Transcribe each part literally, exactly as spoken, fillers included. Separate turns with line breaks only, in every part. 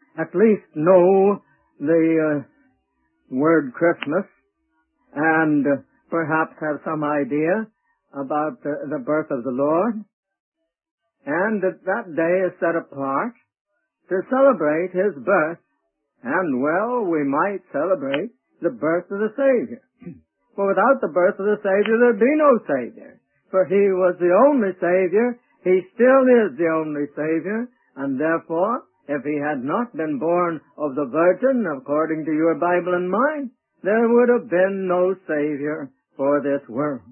at least know the uh, word Christmas and uh, perhaps have some idea about the, the birth of the Lord, and that that day is set apart to celebrate His birth, and well, we might celebrate the birth of the Savior. For without the birth of the Savior, there'd be no Savior. For He was the only Savior. He still is the only Savior. And therefore, if He had not been born of the Virgin, according to your Bible and mine, there would have been no Savior for this world.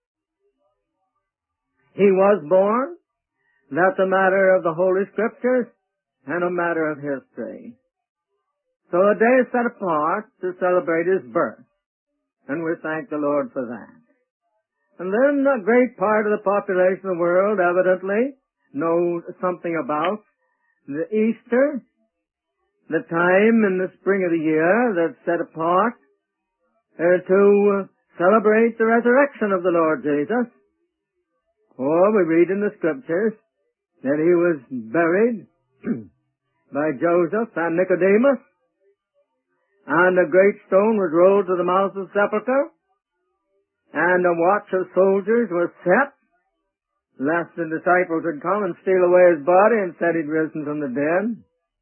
He was born. That's a matter of the Holy Scriptures and a matter of history. So a day is set apart to celebrate His birth. And we thank the Lord for that. And then a great part of the population of the world evidently knows something about the Easter, the time in the spring of the year that's set apart uh, to celebrate the resurrection of the Lord Jesus. For we read in the Scriptures that He was buried by Joseph and Nicodemus, and a great stone was rolled to the mouth of the sepulchre, and a watch of soldiers was set, lest the disciples would come and steal away His body and said He'd risen from the dead.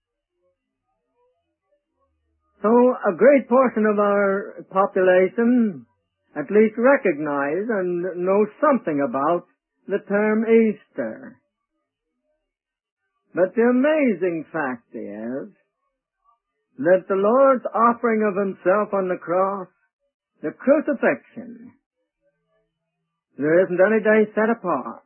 So a great portion of our population at least recognize and know something about the term Easter. But the amazing fact is that the Lord's offering of Himself on the cross, the crucifixion, there isn't any day set apart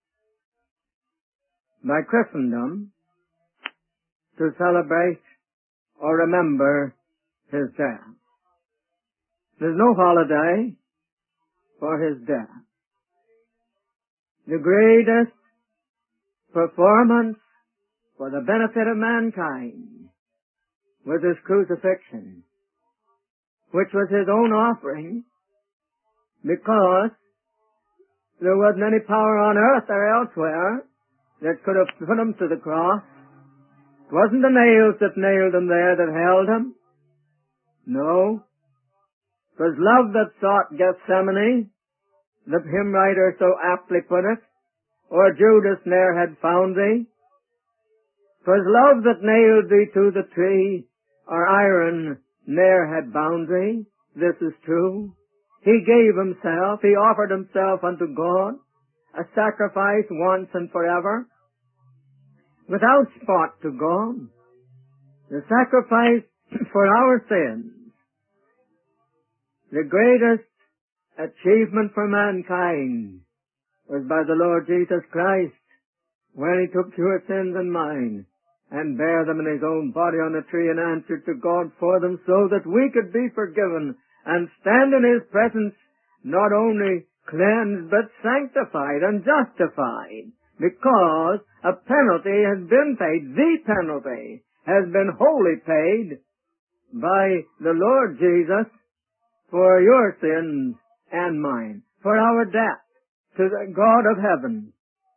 by Christendom to celebrate or remember His death. There's no holiday for His death. The greatest performance for the benefit of mankind was His crucifixion, which was His own offering, because there wasn't any power on earth or elsewhere that could have put Him to the cross. It wasn't the nails that nailed Him there that held Him. No. It was love that sought Gethsemane, the hymn writer so aptly put it, or Judas ne'er had found thee. 'Twas love that nailed thee to the tree, or iron ne'er had bound thee. This is true. He gave Himself, He offered Himself unto God, a sacrifice once and forever, without spot to God, the sacrifice for our sins. The greatest achievement for mankind was by the Lord Jesus Christ, when He took your sins and mine and bare them in His own body on the tree and answered to God for them, so that we could be forgiven and stand in His presence not only cleansed but sanctified and justified, because a penalty has been paid. The penalty has been wholly paid by the Lord Jesus for your sins and mine, for our debt to the God of heaven.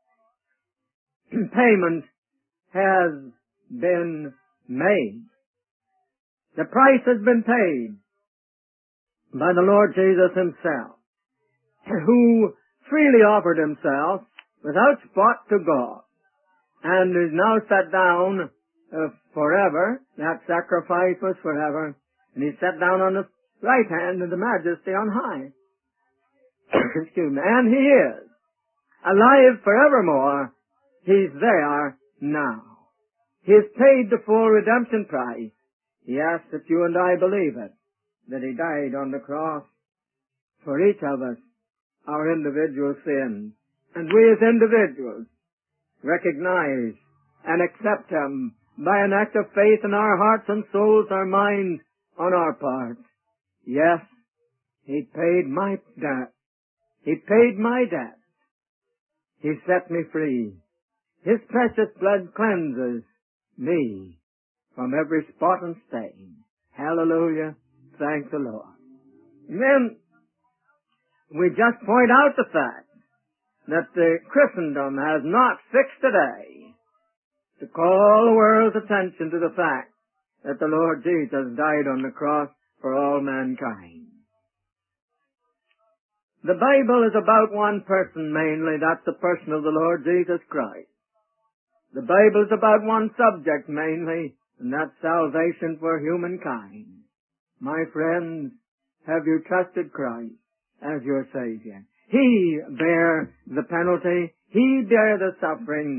Payment has been made. The price has been paid by the Lord Jesus Himself, who freely offered Himself without spot to God, and is now set down uh, forever. That sacrifice was forever, and He's set down on the right hand of the Majesty on high. Excuse me. And He is alive forevermore. He's there now. He has paid the full redemption price. He asks that you and I believe it, that He died on the cross for each of us, our individual sins. And we as individuals recognize and accept Him by an act of faith in our hearts and souls, our minds, on our part. Yes, He paid my debt. He paid my debt. He set me free. His precious blood cleanses me from every spot and stain. Hallelujah. Thank the Lord. And then we just point out the fact that the Christendom has not fixed a day to call the world's attention to the fact that the Lord Jesus died on the cross for all mankind. The Bible is about one person mainly, that's the person of the Lord Jesus Christ. The Bible is about one subject mainly, and that's salvation for humankind. My friends, have you trusted Christ as your Savior? He bare the penalty. He bare the suffering.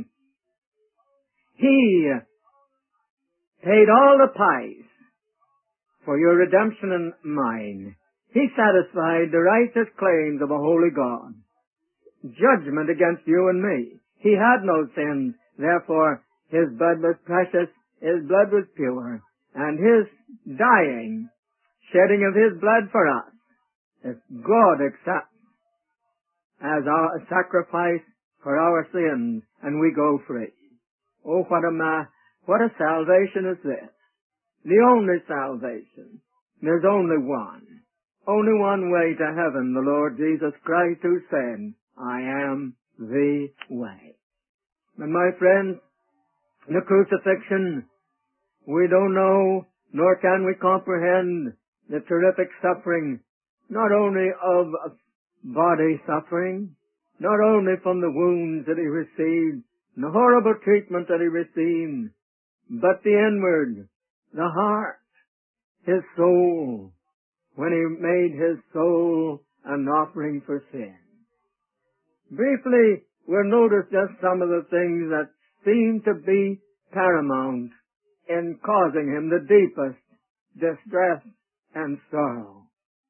He paid all the price for your redemption and mine. He satisfied the righteous claims of a holy God. Judgment against you and me. He had no sins. Therefore, His blood was precious. His blood was pure. And His dying, shedding of His blood for us, if God accepts as our sacrifice for our sins, and we go free. Oh, what a ma- what a salvation is this. The only salvation. There's only one. Only one way to heaven, the Lord Jesus Christ, who said, I am the way. And my friends, the crucifixion, we don't know, nor can we comprehend the terrific suffering, not only of body suffering, not only from the wounds that He received, the horrible treatment that He received, but the inward, the heart, His soul, when He made His soul an offering for sin. Briefly, we'll notice just some of the things that seem to be paramount in causing Him the deepest distress and sorrow.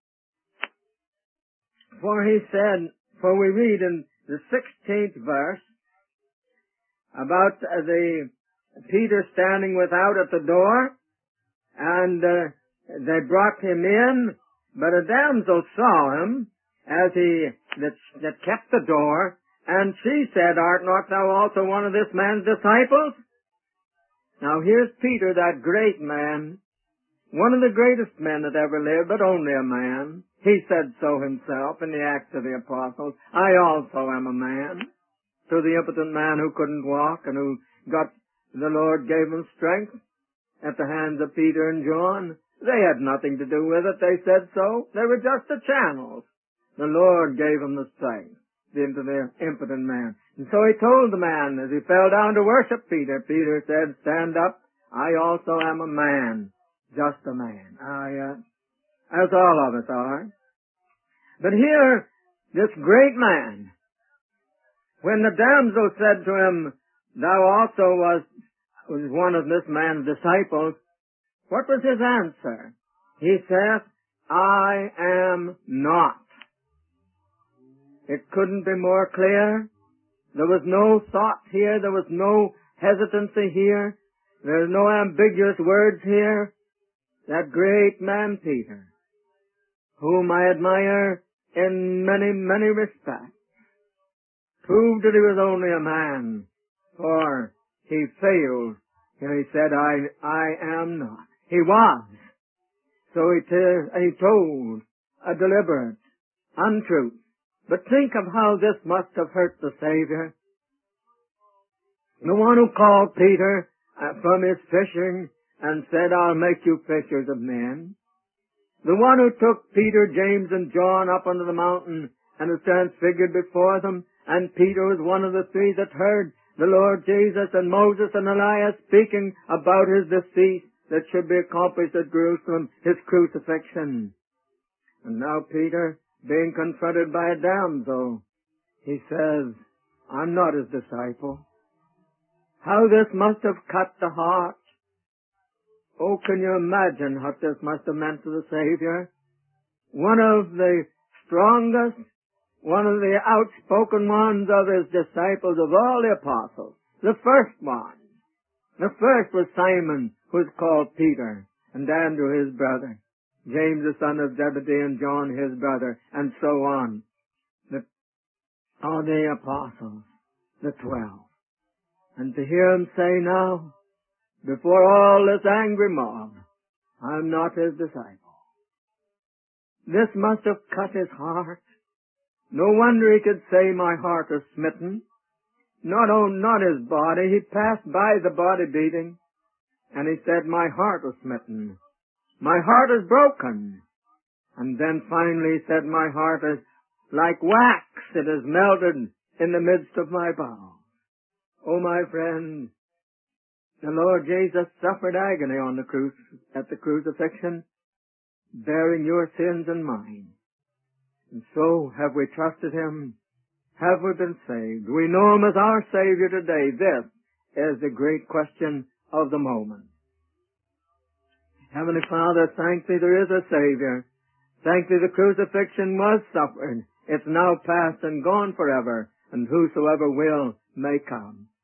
For He said, for we read in the sixteenth verse about the Peter standing without at the door, and uh, they brought Him in, but a damsel saw Him as he that, that kept the door, and she said, art not thou also one of this man's disciples? Now here's Peter, that great man, one of the greatest men that ever lived, but only a man. He said so himself in the Acts of the Apostles. I also am a man. To the impotent man who couldn't walk and who got, the Lord gave him strength at the hands of Peter and John. They had nothing to do with it. They said so. They were just the channels. The Lord gave him the strength into the impotent man. And so He told the man as he fell down to worship Peter, Peter said, stand up. I also am a man. Just a man. I, uh, as all of us are. But here, this great man, when the damsel said to him, thou also was, was one of this man's disciples, what was his answer? He said, I am not. It couldn't be more clear. There was no thought here. There was no hesitancy here. There's no ambiguous words here. That great man, Peter, whom I admire in many, many respects, proved that he was only a man, for he failed. And he said, I, I am not. He was. So he, t- he told a deliberate untruth. But think of how this must have hurt the Savior. The one who called Peter uh, from his fishing and said, I'll make you fishers of men. The one who took Peter, James, and John up onto the mountain and was transfigured before them, and Peter was one of the three that heard the Lord Jesus and Moses and Elias speaking about His decease that should be accomplished at Jerusalem, His crucifixion. And now Peter, being confronted by a damsel, he says, I'm not His disciple. How this must have cut the heart. Oh, can you imagine what this must have meant to the Savior? One of the strongest, one of the outspoken ones of His disciples of all the apostles. The first one. The first was Simon, who was called Peter, and Andrew his brother, James the son of Zebedee, and John his brother, and so on. The, all the apostles, the twelve. And to hear Him say now, before all this angry mob, I'm not His disciple. This must have cut His heart. No wonder He could say, my heart is smitten. Not on, not His body. He passed by the body beating. And he said, my heart was smitten. My heart is broken. And then finally he said, my heart is like wax. It is melted in the midst of my bowels. Oh, my friend, the Lord Jesus suffered agony on the cruci at the crucifixion, bearing your sins and mine. And so have we trusted him? Have we been saved? We know him as our Savior today. This is the great question of the moment. Heavenly Father, thank thee there is a Savior. Thank thee the crucifixion was suffered. It's now past and gone forever, and whosoever will may come.